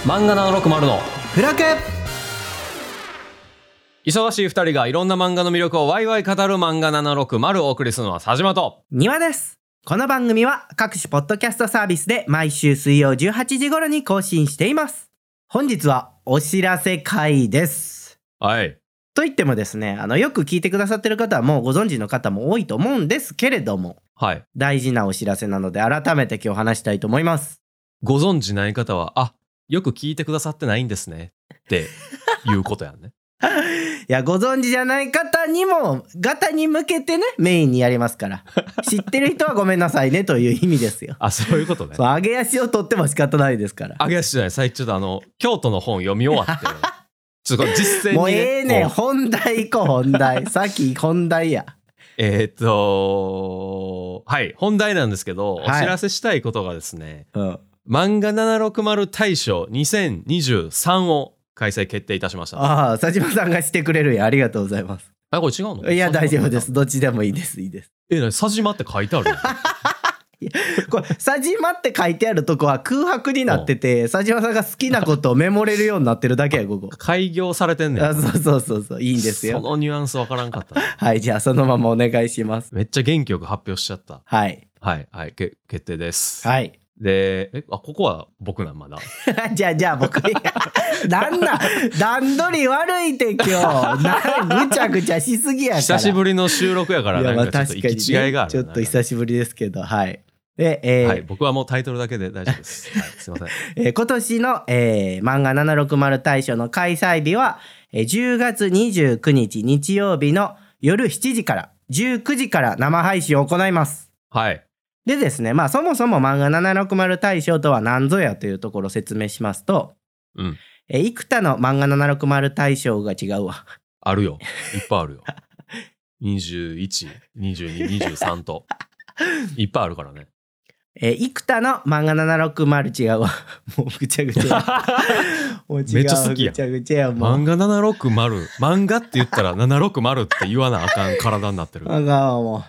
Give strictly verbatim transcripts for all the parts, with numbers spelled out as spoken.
漫画ななろくまるのフラク忙しいふたりがいろんな漫画の魅力をワイワイ語る漫画ななろくまるをお送りするのは佐島と庭です。この番組は各種ポッドキャストサービスで毎週水曜じゅうはちじ頃に更新しています。本日はお知らせ会です。 はいと言ってもですね、あのよく聞いてくださってる方はもうご存知の方も多いと思うんですけれども、 はい大事なお知らせなので改めて今日話したいと思います。 ご存知ない方はあよく聞いてくださってないんですねっていうことやんねいや、ご存知じゃない方にも方に向けてねメインにやりますから知ってる人はごめんなさいねという意味ですよ。 あ、そういうことね。 そう、上げ足を取っても仕方ないですから。 上げ足じゃない、最近ちょっとあの京都の本読み終わってちょっと実践に、ね、 もうええねん、 こう本題行こう本題さっき本題や。 えーっとはい本題なんですけど、 はいお知らせしたいことがですね、 うん漫画ななろくまる大賞にせんにじゅうさんを開催決定いたしました。 ああ、佐島さんがしてくれるやありがとうございます。 あ、これ違うの？ いや大丈夫です、どっちでもいいですいいです。 え、なに佐島って書いてあるこれ佐島って書いてあるとこは空白になってて、佐島さんが好きなことをメモれるようになってるだけやここ。 開業されてんねん。 あ、そうそうそうそう、いいんですよ。 そのニュアンスわからんかったなはい、じゃあそのままお願いします。 めっちゃ元気よく発表しちゃった。 はいはいはい、け決定です。 はいで、え、あ、ここは僕なんまだじゃあじゃあ僕なんなん段取り悪いって今日なぐちゃぐちゃしすぎやから。 久しぶりの収録やからいや、まあなんかちょっと確かに行き違いがある、 ね、ちょっと久しぶりですけど、はいで、えーはい、僕はもうタイトルだけで大丈夫です、はい、すいませんえー今年の、えー、漫画ななろくまる大賞の開催日は、えー、じゅうがつにじゅうくにち日曜日の夜しちじからじゅうくじから生配信を行います。 はいでですね、まあそもそも漫画ななろくまる大賞とは何ぞやというところを説明しますと、 うんえー、幾多の漫画ななろくまる大賞が違うわあるよ、いっぱいあるよにじゅういち、にじゅうに、にじゅうさんといっぱいあるからね。 えー、幾多の漫画ななろくまる違うわもうぐちゃぐちゃもう違うめっちゃ好きやんぐちゃぐちゃやもう漫画ななろくまる漫画って言ったらななろくまるって言わなあかん体になってる。 あかんわも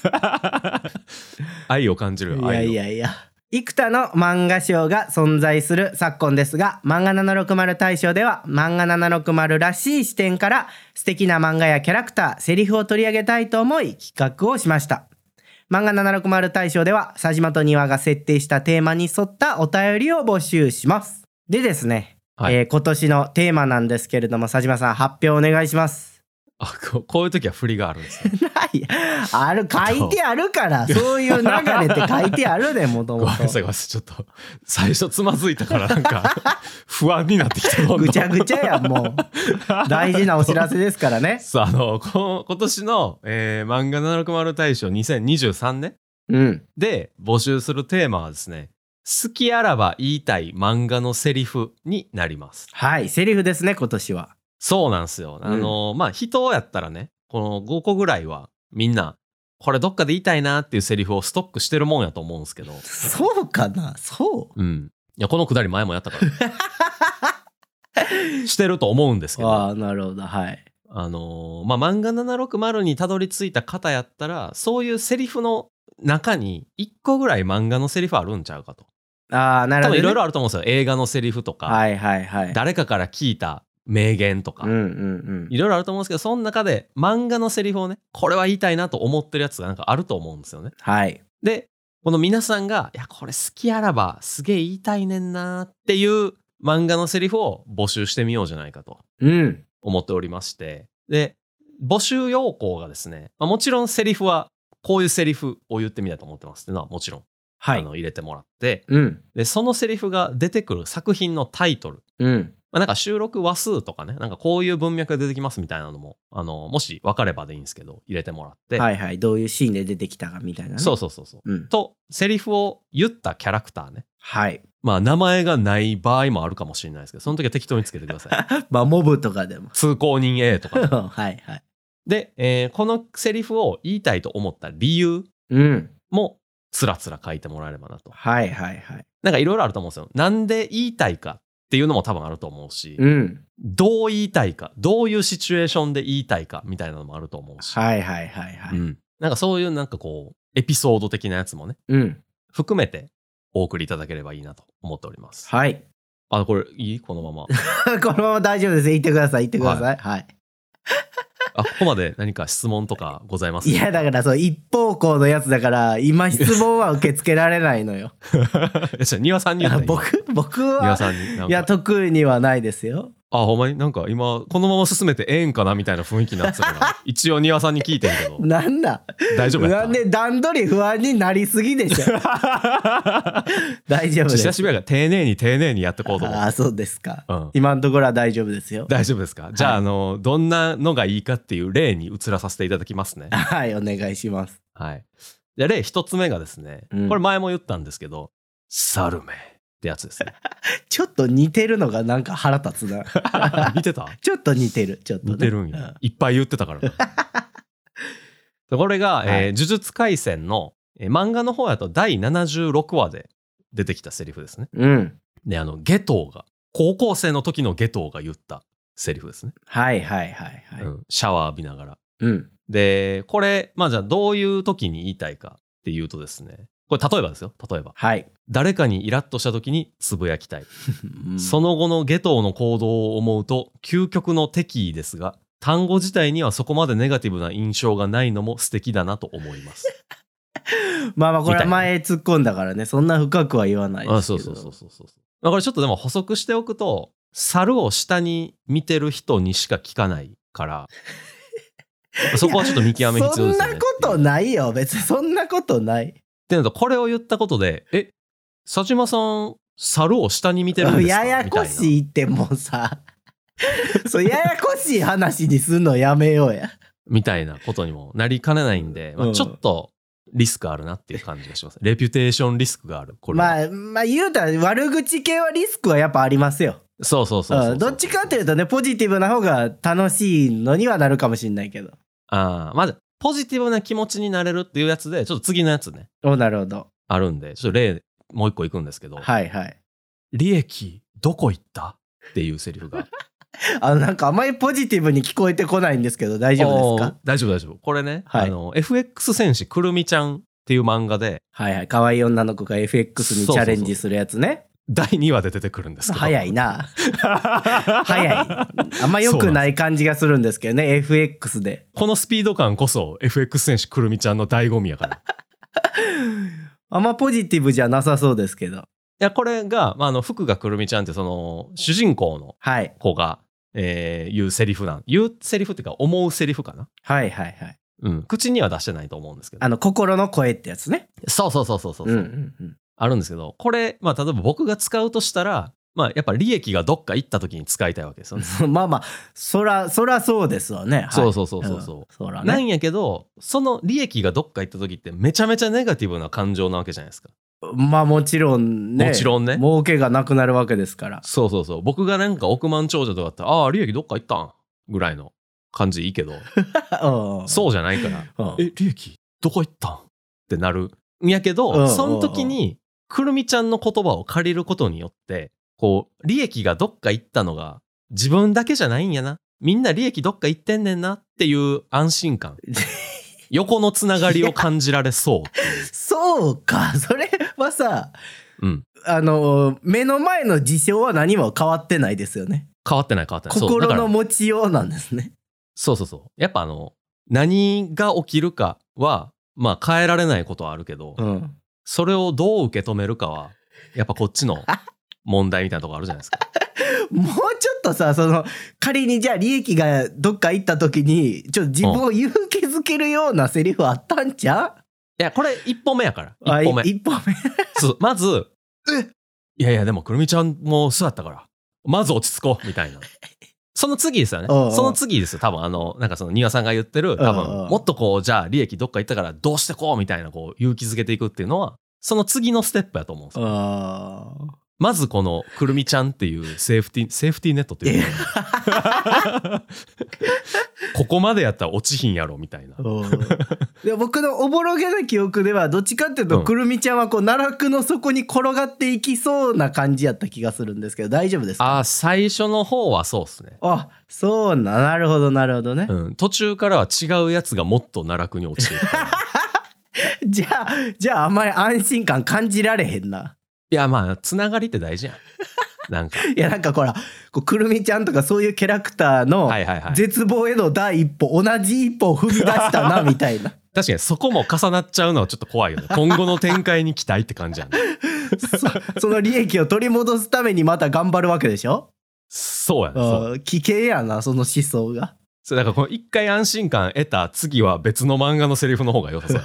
愛を感じる。 ういや愛をいやいや、幾多の漫画賞が存在する昨今ですが、漫画ななろくまる大賞では漫画ななろくまるらしい視点から素敵な漫画やキャラクター、セリフを取り上げたいと思い企画をしました。漫画ななろくまる大賞では佐島と庭が設定したテーマに沿ったお便りを募集します。でですね、 はいえー今年のテーマなんですけれども、佐島さん発表お願いします。 あここういう時は振りがあるんですよないある、書いてあるからそういう流れって書いてあるでもともごめんなさいごめんなさい、ちょっと最初つまずいたからなんか不安になってきた。どんどんぐちゃぐちゃやんもう大事なお知らせですからね。 さあ、あのこ今年の、えー、漫画ななろくまる大賞にせんにじゅうさんねうんで募集するテーマはですね、好きあらば言いたい漫画のセリフになります。 はい、セリフですね今年は。 そうなんですよ。あの、まあ人やったらね、このごこぐらいはみんなこれどっかで言いたいなっていうセリフをストックしてるもんやと思うんですけど。 そうかな、そううんいやこのくだり前もやったからしてると思うんですけど、 ああなるほど、はいあのーまあ漫画ななろくまるにたどり着いた方やったらそういうセリフの中にいっこぐらい漫画のセリフあるんちゃうかと。 ああなるほど、ね、 多分いろいろあると思うんですよ。映画のセリフとか、 はいはいはい、 誰かから聞いた名言とか、 うんうんうんいろいろあると思うんですけど、その中で漫画のセリフをね、これは言いたいなと思ってるやつがなんかあると思うんですよね。 はいで、この皆さんが、いや、これ好きあらばすげえ言いたいねんなっていう漫画のセリフを募集してみようじゃないかとうん思っておりまして、で、募集要項がですね、まあ、もちろんセリフはこういうセリフを言ってみたいと思ってますっていうのはもちろん、 はいあの入れてもらって、 うんで、そのセリフが出てくる作品のタイトル、 うんまあ、なんか収録話数とかね、なんかこういう文脈が出てきますみたいなのも、あの、もし分かればでいいんですけど、入れてもらって。 はいはい、どういうシーンで出てきたかみたいなね。 そうそうそうそう、 うん、 と、セリフを言ったキャラクターね。 はいまあ、名前がない場合もあるかもしれないですけど、その時は適当につけてください。 まあモブとかでも通行人 A とか、ね。 はいはいで、えーこのセリフを言いたいと思った理由うんも、つらつら書いてもらえればなと。 はいはいはいなんかいろいろあると思うんですよ。なんで言いたいかっていうのも多分あると思うし、 うんどう言いたいか、どういうシチュエーションで言いたいかみたいなのもあると思うし、 はいはいはいはい、 うん、なんかそういうなんかこうエピソード的なやつもねうん含めてお送りいただければいいなと思っております。 はいあ、これいいこのまま。 このまま大丈夫です。言ってください言ってください。はい、はい、 あ、ここまで何か質問とかございますか？ いやだからそう一方向のやつだから今質問は受け付けられないのよ。 いや庭さんに言ったらいい。 僕僕は庭さんになんかいや特にはないですよ。 あ、ほんまになんか今このまま進めてええんかなみたいな雰囲気になってたから一応庭さんに聞いてんけどなんだ大丈夫やった？ なんで段取り不安になりすぎでしょ。大丈夫です。 久しぶりやから丁寧に丁寧にやってこうと思って。 あ、そうですか、 うん、 今のところは大丈夫ですよ。 大丈夫ですか？じゃあ、はい、あのどんなのがいいかっていう例に移らさせていただきますね。 はいお願いします。 はい。で例一つ目がですね、うん、これ前も言ったんですけどサルメってやつですね。 ちょっと似てるのがなんか腹立つな。 似てた？ ちょっと似てるちょっと、ね、 似てるんや、うん、いっぱい言ってたからこれが、はいえー、呪術廻戦の、えー、漫画の方やとだいななじゅうろくわで出てきたセリフですね。 うん。 であのゲトウが高校生の時のゲトウが言ったセリフですね。 はいはいはいはい、うん、 シャワー浴びながら、 うん、でこれまあじゃあどういう時に言いたいかっていうとですね、これ例えばですよ、例えば、 はい、 誰かにイラッとした時につぶやきたい、うん、その後のゲトウの行動を思うと究極の敵意ですが単語自体にはそこまでネガティブな印象がないのも素敵だなと思います。 まあまあこれは前突っ込んだからね、そんな深くは言わないですけど。あ、そうそうそうそうそう。 まあ、これちょっとでも補足しておくと猿を下に見てる人にしか聞かないからそこはちょっと見極め必要ですよね。 そんなことないよ別に、そんなことないっていうのと、これを言ったことでえ佐島さん猿を下に見てるんですか？ ややこしいってもうさそうややこしい話にすんのやめようやみたいなことにもなりかねないんで、まあ、ちょっとリスクあるなっていう感じがします。レピュテーションリスクがある。これまあまあ言うたら悪口系はリスクはやっぱありますよ。 そうそうそうそうそう、 うん、どっちかっていうとねポジティブな方が楽しいのにはなるかもしれないけど、 ああまずポジティブな気持ちになれるっていうやつでちょっと次のやつね、 おなるほどあるんでちょっと例もう一個いくんですけど、 はいはい、 利益どこ行ったっていうセリフがあのなんかあまりポジティブに聞こえてこないんですけど大丈夫ですか？ 大丈夫大丈夫。これね、 はい、 あの エフエックス 戦士くるみちゃんっていう漫画で、 はいはい、可愛い女の子が エフエックス にチャレンジするやつね。そうそうそうだいにわで出てくるんですけど早いな早い、あんま良くない感じがするんですけどね エフエックス で。 このスピード感こそ エフエックス 戦士くるみちゃんの醍醐味やからあんまポジティブじゃなさそうですけど、いやこれが、まあ、あの福がくるみちゃんってその主人公の子が、はいえー、言うセリフなん言うセリフっていうか思うセリフかな。はいはいはい、うん、口には出してないと思うんですけど、 あの心の声ってやつね。 そうそうそうそうそう、うんうんうん、あるんですけど、これ、まあ、例えば僕が使うとしたら、まあ、やっぱ利益がどっか行った時に使いたいわけですよね。 まあまあそらそらそうですわね、はい、 そうそうそうそうそう、うんそらね、なんやけどその利益がどっか行った時ってめちゃめちゃネガティブな感情なわけじゃないですか。 まあもちろんね、 もちろんね、 儲けがなくなるわけですから。 そうそうそう、僕がなんか億万長者とかだったらああ利益どっか行ったんぐらいの感じいいけどそうじゃないからえ利益どこ行ったんってなるんやけど、その時にくるみちゃんの言葉を借りることによってこう利益がどっか行ったのが自分だけじゃないんやな、みんな利益どっか行ってんねんなっていう安心感横のつながりを感じられそうっていうそうか、それはさ、 うん、 あの目の前の事象は何も変わってないですよね。 変わってない変わってない、 心の持ちようなんですね。 そうそうそう、やっぱあの何が起きるかはまあ変えられないことはあるけど、うん、それをどう受け止めるかはやっぱこっちの問題みたいなとこあるじゃないですか。 もうちょっとさ、その仮にじゃあ利益がどっか行った時にちょっと自分を勇気づけるようなセリフあったんちゃう？ いやこれ一歩目やから一歩目一歩目そうまずえいやいやでもくるみちゃんもそうやったからまず落ち着こうみたいなその次ですよね。おうおうその次ですよ多分あのなんかその庭さんが言ってる多分もっとこうじゃあ利益どっか行ったからどうしてこうみたいなこう勇気づけていくっていうのはその次のステップやと思うんですよ。あまずこのくるみちゃんっていうセーフティセーフティーネットっていうここまでやったら落ちひんやろみたいな。 で僕のおぼろげな記憶ではどっちかっていうと、うん、くるみちゃんはこう奈落の底に転がっていきそうな感じやった気がするんですけど大丈夫ですか？ あ最初の方はそうですね。 あそうななるほどなるほどね、 うん、途中からは違うやつがもっと奈落に落ちていくじゃあじゃああんまり安心感感じられへんな。 いやまあつながりって大事やんなんかいやなんかほらこうくるみちゃんとかそういうキャラクターの絶望への第一歩、同じ一歩を踏み出したなみたいな確かにそこも重なっちゃうのはちょっと怖いよね。今後の展開に期待って感じやねそ, その利益を取り戻すためにまた頑張るわけでしょ。 そうやね。そう危険やなその思想が。 そうだからこの一回安心感得た次は別の漫画のセリフの方が良さそう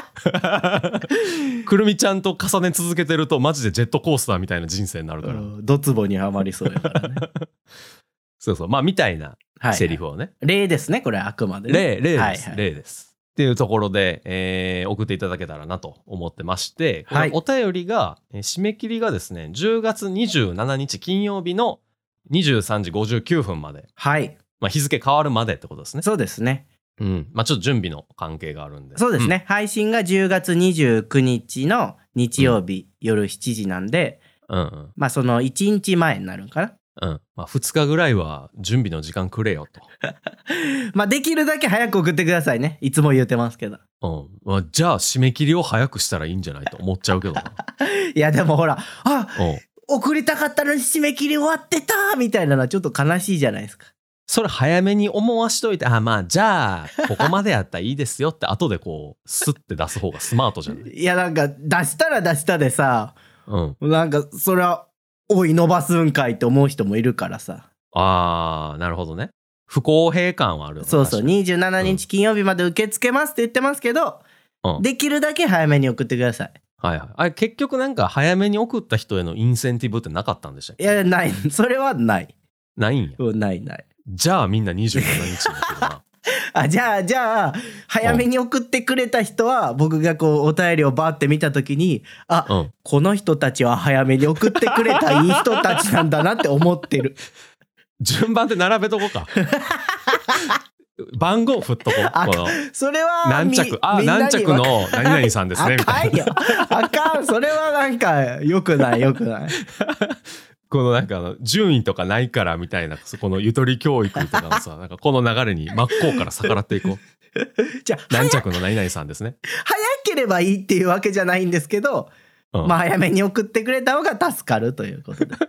くるみちゃんと重ね続けてるとマジでジェットコースターみたいな人生になるから、 ドツボにはまりそうやからねそうそうまあみたいなセリフをね、はいはい、例ですねこれあくまで、ね、 例例です、 はいはい、 例ですっていうところで、えー、送っていただけたらなと思ってまして、これお便りが、えー、締め切りがですねじゅうがつにじゅうしちにち金曜日のにじゅうさんじごじゅうきゅうふんまで、 はいまあ、日付変わるまでってことですね。 そうですね。 うんまあ、ちょっと準備の関係があるんで。 そうですね、うん、配信がじゅうがつにじゅうくにちの日曜日、うん、夜しちじなんで、うんうん、まあそのいちにちまえになるんかな。 うんまあ、ふつかぐらいは準備の時間くれよとまあできるだけ早く送ってくださいね。いつも言ってますけど、 うんまあ、じゃあ締め切りを早くしたらいいんじゃないと思っちゃうけどないやでもほらあ、うん、送りたかったのに締め切り終わってたみたいなのはちょっと悲しいじゃないですか。 それ早めに思わしといて、あまあじゃあここまでやったらいいですよって後でこうスッて出す方がスマートじゃないいやなんか出したら出したでさ、うん、なんかそれはおい伸ばすんかいって思う人もいるからさ。 あーなるほどね。不公平感はあるよね。 そうそうにじゅうしちにち金曜日まで受け付けますって言ってますけど、うん、できるだけ早めに送ってください。 はいはい。あれ結局なんか早めに送った人へのインセンティブってなかったんでしたっけ？ いやないそれはないないんや。 ないないじゃあみんなにじゅうしちにちになってるなあじゃあじゃあ早めに送ってくれた人は僕がこうお便りをバーって見た時にあ、うん、この人たちは早めに送ってくれたいい人たちなんだなって思ってる順番で並べとこうか番号振っとこう。このそれは何着あ何着の何々さんですねみたいな。 あかんそれはなんかよくないよくないこのなんかあの順位とかないからみたいなこのゆとり教育とかのさなんかこの流れに真っ向から逆らっていこうじゃあ何着の何々さんですね。 早ければいいっていうわけじゃないんですけど、うん、まあ早めに送ってくれた方が助かるということで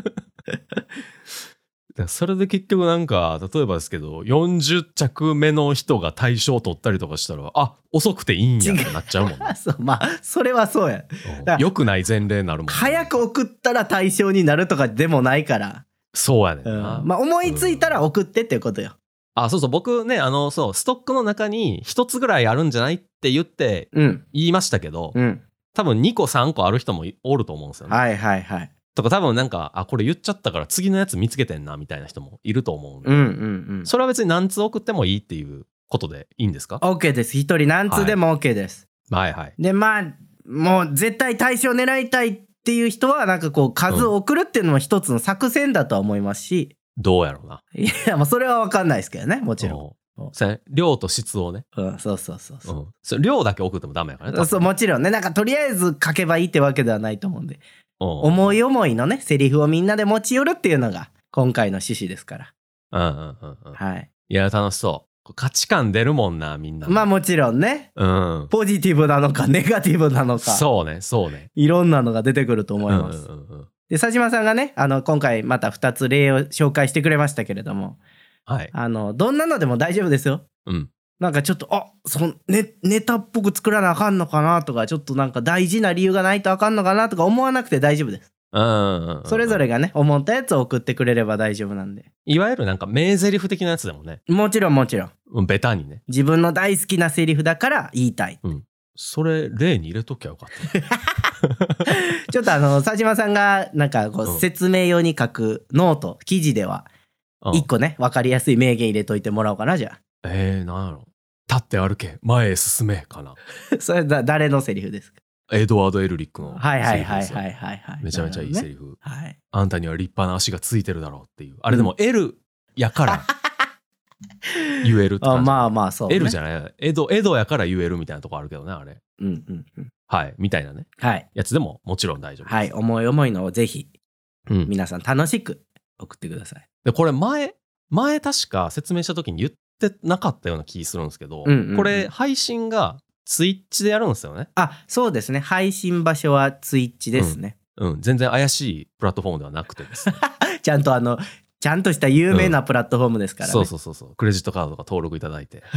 それで結局なんか例えばですけどよんじゅっちゃくめの人が大賞取ったりとかしたらあ遅くていいんやってなっちゃうもんねそうまあそれはそうや。 よくない前例になるもん、ね、 早く送ったら大賞になるとかでもないから。 そうやねんな、 うん、まあ思いついたら送ってっていうことよ、 うん、あそうそう僕ねあのそうストックの中にひとつぐらいあるんじゃないって言って言いましたけど、うん、多分にこさんこある人もおると思うんですよね。 はいはいはいとか多分なんかあこれ言っちゃったから次のやつ見つけてんなみたいな人もいると思うんで、 うんうんうん、 それは別に何通送ってもいいっていうことでいいんですか？ OK です。一人何通でも OK です、 はい、はいはいでまあもう絶対大賞狙いたいっていう人はなんかこう数を送るっていうのも一つの作戦だとは思いますし、 うん、どうやろうな。 いやまあそれは分かんないですけどねもちろん。 量と質をね、 うん、そうそうそうそう、うん、 そ量だけ送ってもダメやからね。 そうもちろんねなんかとりあえず書けばいいってわけではないと思うんで、思い思いのねセリフをみんなで持ち寄るっていうのが今回の趣旨ですから。 うんうんうんうん。 はい。 いや楽しそう。価値観出るもんなみんな。 まあもちろんね。うん。ポジティブなのかネガティブなのか。 そうねそうね。 いろんなのが出てくると思います。うんうんうん、で佐島さんがねあの今回またふたつ例を紹介してくれましたけれども、はい。あのどんなのでも大丈夫ですよ。うん。なんかちょっとあその ネ, ネタっぽく作らなあかんのかなとかちょっとなんか大事な理由がないとあかんのかなとか思わなくて大丈夫です。うんうんうん、それぞれがね思ったやつを送ってくれれば大丈夫なんで。 いわゆるなんか名台詞的なやつでもね。 もちろんもちろんベタにね自分の大好きなセリフだから言いたい、うん、 それ例に入れときゃよかったちょっとあの佐島さんがなんかこう、うん、説明用に書くノート記事ではいっこね分かりやすい名言入れといてもらおうかな。じゃあえー、なんやろ立って歩け前へ進めかなそれだ誰のセリフですか？ エドワード・エルリックのはいはいはいはいはい、はい、 めちゃめちゃいいセリフ、 ねはい、 あんたには立派な足がついてるだろうっていうあれでも L やから言えるって感じ。あまあまあそう、ね、 L じゃないエド、エドやから言えるみたいなとこあるけどねあれ、うんうんうん、はいみたいなね、はい、やつでももちろん大丈夫です。 はい思い思いのをぜひ、うん、皆さん楽しく送ってください。 でこれ前前確か説明した時に言ってなかったような気するんですけど、うんうんうん、これ配信がツイッチでやるんですよね。 あそうですね配信場所はツイッチですね、 うん、全然怪しいプラットフォームではなくてですねちゃんとあのちゃんとした有名なプラットフォームですからね、 うん、そうそうそうそう、クレジットカードとか登録いただいて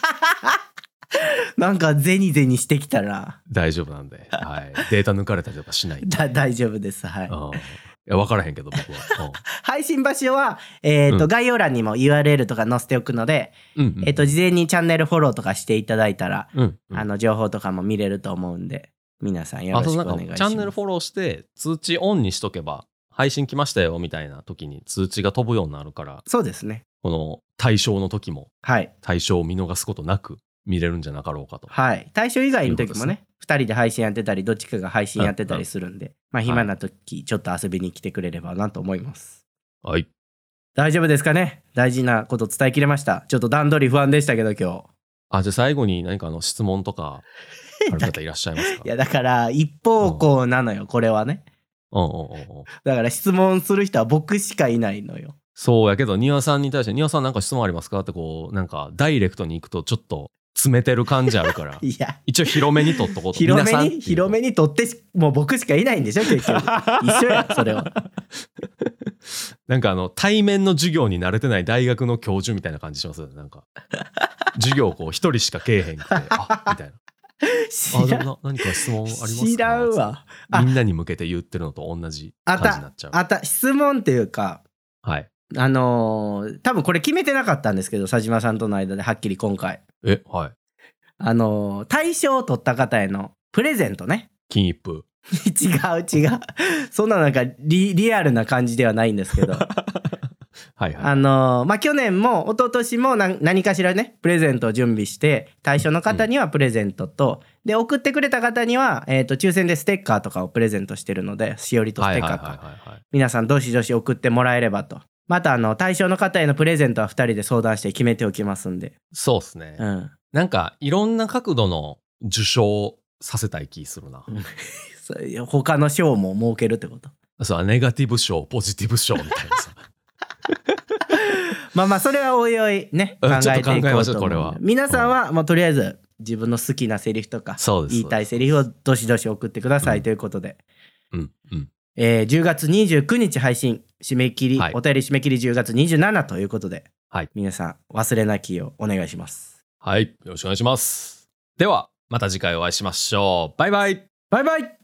なんかゼニゼニしてきたら大丈夫なんで、はい、データ抜かれたりとかしないんでだ大丈夫です。はい、 うん、いや分からへんけど僕は、うん、 配信場所は、えーとうん、概要欄にも ユーアールエル とか載せておくので、うんうん、えーと事前にチャンネルフォローとかしていただいたら、うんうん、あの情報とかも見れると思うんで皆さんよろしくお願いします。 チャンネルフォローして通知オンにしとけば配信来ましたよみたいな時に通知が飛ぶようになるから、 そうですね、 この対象の時も対象を見逃すことなく見れるんじゃなかろうかと。 はい、対象以外の時もねふたりで配信やってたりどっちかが配信やってたりするんで、うんうん、まあ暇な時ちょっと遊びに来てくれればなと思います。 はい、 大丈夫ですかね。大事なこと伝えきれました。ちょっと段取り不安でしたけど今日。 あ、じゃあ最後に何かあの質問とかある方いらっしゃいますか？ いやだから一方向なのよ、うん、これはね、 うんうんうん、 だから質問する人は僕しかいないのよ。 そうやけど庭さんに対して庭さんなんか質問ありますかってこうなんかダイレクトに行くとちょっと詰めてる感じあるからいや一応広めに取っとこうと。 広めに広めに取ってもう僕しかいないんでしょ結局一緒やそれはなんかあの対面の授業に慣れてない大学の教授みたいな感じしますよね。なんか授業こう一人しかけえへんくてあみたいなあでもな何か質問ありますか？ 知らんわ。 みんなに向けて言ってるのと同じ感じになっちゃう。 あったあった質問っていうか、 はいあのー、多分これ決めてなかったんですけど佐島さんとの間ではっきり今回えはいあのー、大賞を取った方へのプレゼントね。 金一封違う違うそんななんか リ, リアルな感じではないんですけどはい、はい、あのー、まあ去年も一昨年も何, 何かしらねプレゼントを準備して対象の方にはプレゼントと、うん、で送ってくれた方には、えー、と抽選でステッカーとかをプレゼントしてるのでしおりとステッカーか皆さんどしどし送ってもらえればと。またあの対象の方へのプレゼントはふたりで相談して決めておきますんで。 そうですね、 うん、 なんかいろんな角度の受賞させたい気するな他の賞も設けるってこと？ そうネガティブ賞ポジティブ賞みたいなさまあまあそれはおいおいね考えていこうと思う。ちょっと考えましょうこれは。皆さんはもうとりあえず自分の好きなセリフとか言いたいセリフをどしどし送ってくださいということで、 うんうんえー、じゅうがつにじゅうくにち配信締め切り、はい、お便り締め切りじゅうがつにじゅうしちということで、はい、皆さん忘れなきようお願いします。 はい、よろしくお願いします。ではまた次回お会いしましょう。バイバイ。 バイバイ。